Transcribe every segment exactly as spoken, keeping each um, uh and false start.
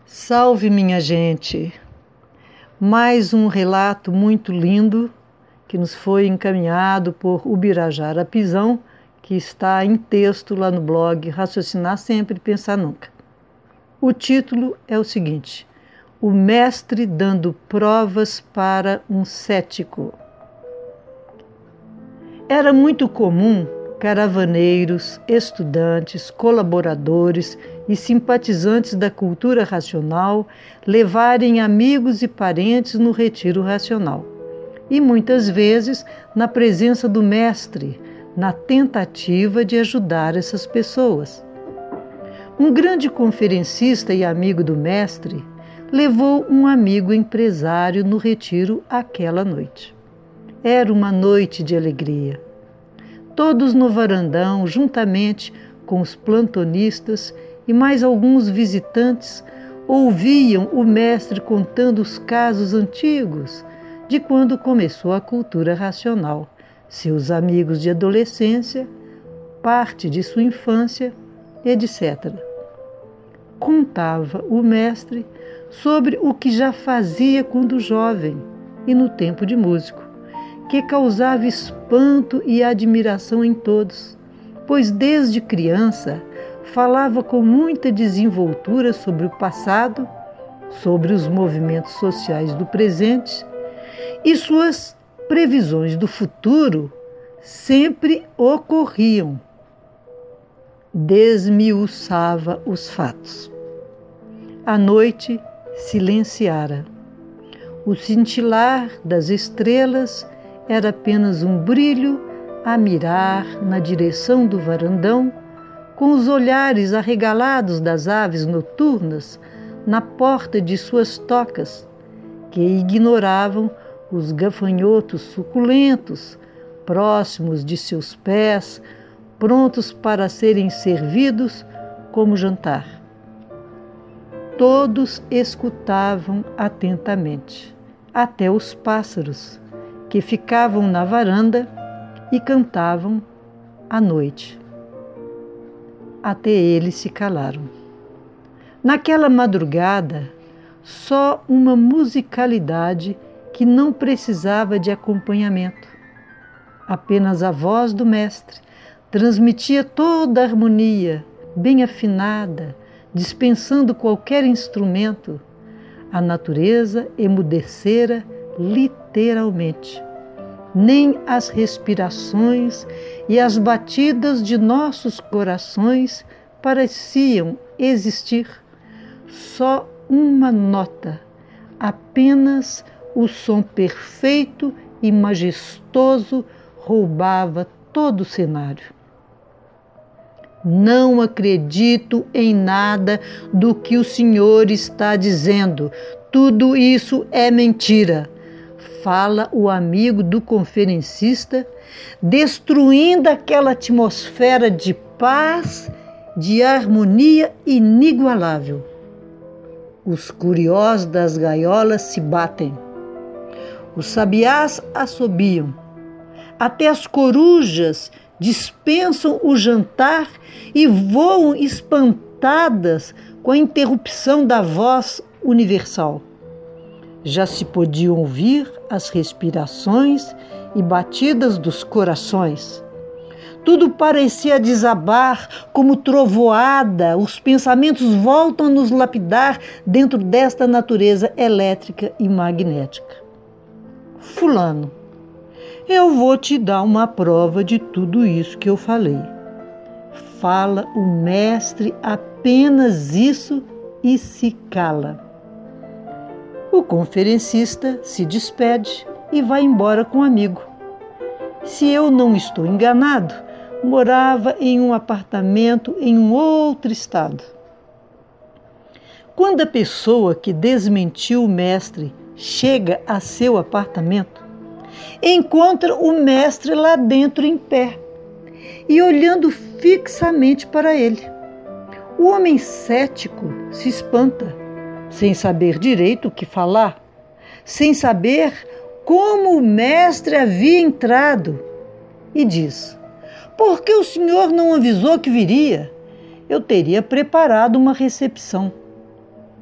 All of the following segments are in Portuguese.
Salve, minha gente! Mais um relato muito lindo que nos foi encaminhado por Ubirajara Pisão, que está em texto lá no blog Raciocinar Sempre, Pensar Nunca. O título é o seguinte: O mestre dando provas para um cético. Era muito comum caravaneiros, estudantes, colaboradores e simpatizantes da cultura racional levarem amigos e parentes no retiro racional. E muitas vezes na presença do mestre, na tentativa de ajudar essas pessoas. Um grande conferencista e amigo do mestre levou um amigo empresário no retiro aquela noite. Era uma noite de alegria. Todos no varandão, juntamente com os plantonistas e mais alguns visitantes, ouviam o mestre contando os casos antigos de quando começou a cultura racional, seus amigos de adolescência, parte de sua infância, etcétera. Contava o mestre sobre o que já fazia quando jovem e no tempo de músico, que causava espanto e admiração em todos, pois desde criança falava com muita desenvoltura sobre o passado, sobre os movimentos sociais do presente, e suas previsões do futuro sempre ocorriam. Desmiuçava os fatos. A noite silenciara. O cintilar das estrelas era apenas um brilho a mirar na direção do varandão, com os olhares arregalados das aves noturnas na porta de suas tocas, que ignoravam os gafanhotos suculentos, próximos de seus pés, prontos para serem servidos como jantar. Todos escutavam atentamente, até os pássaros, que ficavam na varanda e cantavam à noite. Até eles se calaram. Naquela madrugada, só uma musicalidade que não precisava de acompanhamento. Apenas a voz do mestre transmitia toda a harmonia, bem afinada, dispensando qualquer instrumento. A natureza emudecera literalmente. Nem as respirações e as batidas de nossos corações pareciam existir. Só uma nota, apenas o som perfeito e majestoso roubava todo o cenário. Não acredito em nada do que o senhor está dizendo. Tudo isso é mentira, fala o amigo do conferencista, destruindo aquela atmosfera de paz, de harmonia inigualável. Os curiós das gaiolas se batem. Os sabiás assobiam. Até as corujas dispensam o jantar e voam espantadas com a interrupção da voz universal. Já se podiam ouvir as respirações e batidas dos corações. Tudo parecia desabar como trovoada, os pensamentos voltam a nos lapidar dentro desta natureza elétrica e magnética. Fulano, eu vou te dar uma prova de tudo isso que eu falei. Fala o mestre apenas isso e se cala. O conferencista se despede e vai embora com um amigo. Se eu não estou enganado, morava em um apartamento em um outro estado. Quando a pessoa que desmentiu o mestre chega a seu apartamento, encontra o mestre lá dentro em pé e olhando fixamente para ele. O homem cético se espanta, sem saber direito o que falar, sem saber como o mestre havia entrado, e diz: por que o senhor não avisou que viria? Eu teria preparado uma recepção.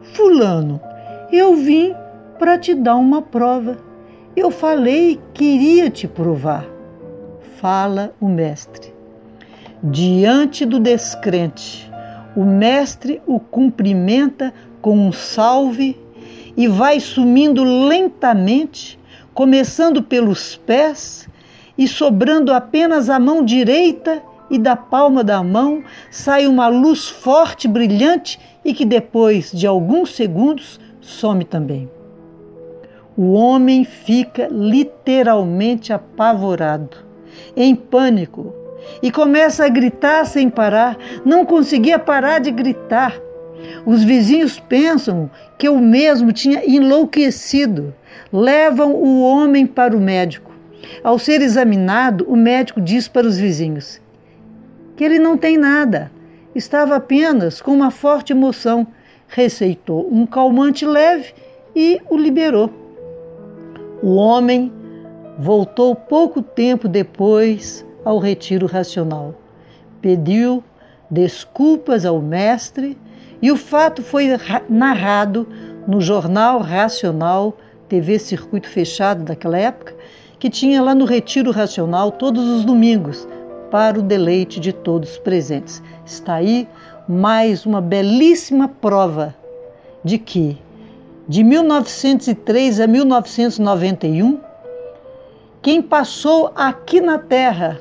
Fulano, eu vim para te dar uma prova. Eu falei que iria te provar. Fala o mestre. Diante do descrente, o mestre o cumprimenta com um salve e vai sumindo lentamente, começando pelos pés e sobrando apenas a mão direita, e da palma da mão sai uma luz forte, brilhante e que depois de alguns segundos some também. O homem fica literalmente apavorado, em pânico, e começa a gritar sem parar. Não conseguia parar de gritar. Os vizinhos pensam que eu mesmo tinha enlouquecido. Levam o homem para o médico. Ao ser examinado, o médico diz para os vizinhos que ele não tem nada, estava apenas com uma forte emoção. Receitou um calmante leve e o liberou. O homem voltou pouco tempo depois ao retiro racional. Pediu desculpas ao mestre e o fato foi narrado no Jornal Racional, T V Circuito Fechado daquela época, que tinha lá no Retiro Racional todos os domingos, para o deleite de todos presentes. Está aí mais uma belíssima prova de que, de mil novecentos e três a mil novecentos e noventa e um, quem passou aqui na Terra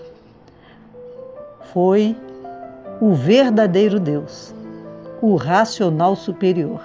foi o verdadeiro Deus, o racional superior.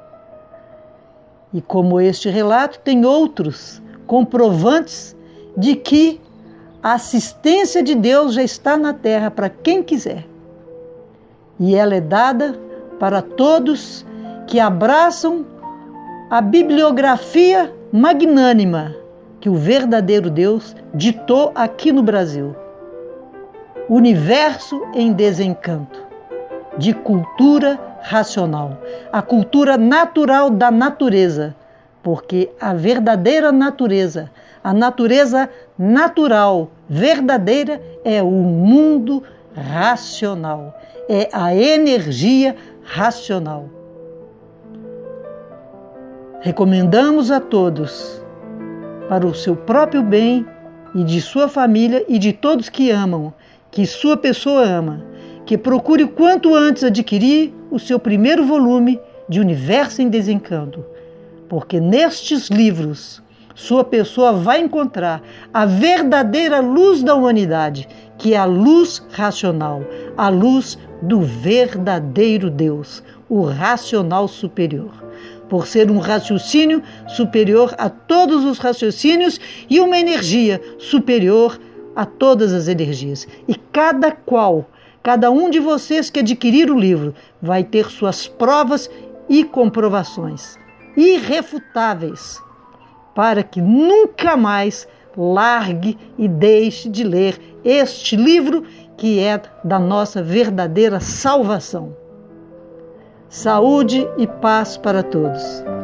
E como este relato, tem outros comprovantes de que a assistência de Deus já está na Terra para quem quiser. E ela é dada para todos que abraçam a bibliografia magnânima que o verdadeiro Deus ditou aqui no Brasil. Universo em Desencanto, de cultura racional, a cultura natural da natureza, porque a verdadeira natureza, a natureza natural, verdadeira, é o mundo racional, é a energia racional. Recomendamos a todos, para o seu próprio bem e de sua família e de todos que amam, que sua pessoa ama, que procure o quanto antes adquirir o seu primeiro volume de Universo em Desencanto, porque nestes livros sua pessoa vai encontrar a verdadeira luz da humanidade, que é a luz racional, a luz do verdadeiro Deus, o racional superior. Por ser um raciocínio superior a todos os raciocínios e uma energia superior a todas as energias. E cada qual, cada um de vocês que adquirir o livro, vai ter suas provas e comprovações irrefutáveis, para que nunca mais largue e deixe de ler este livro que é da nossa verdadeira salvação. Saúde e paz para todos.